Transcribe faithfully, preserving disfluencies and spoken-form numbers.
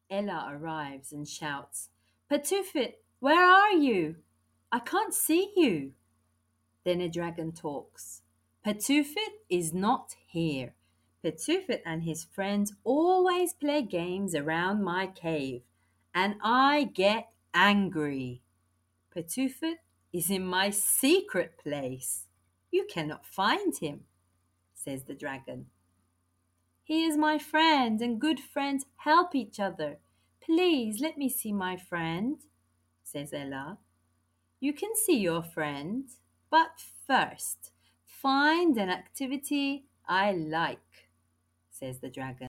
Ella arrives and shouts, Patufit, where are you? I can't see you. Then a dragon talks. Patufit is not here. Patufit and his friends always play games around my cave, and I get angry. Patufit is in my secret place. You cannot find him, says the dragon. He is my friend, and good friends help each other. Please let me see my friend, says Ella. You can see your friend, but first, find an activity I like, says the dragon.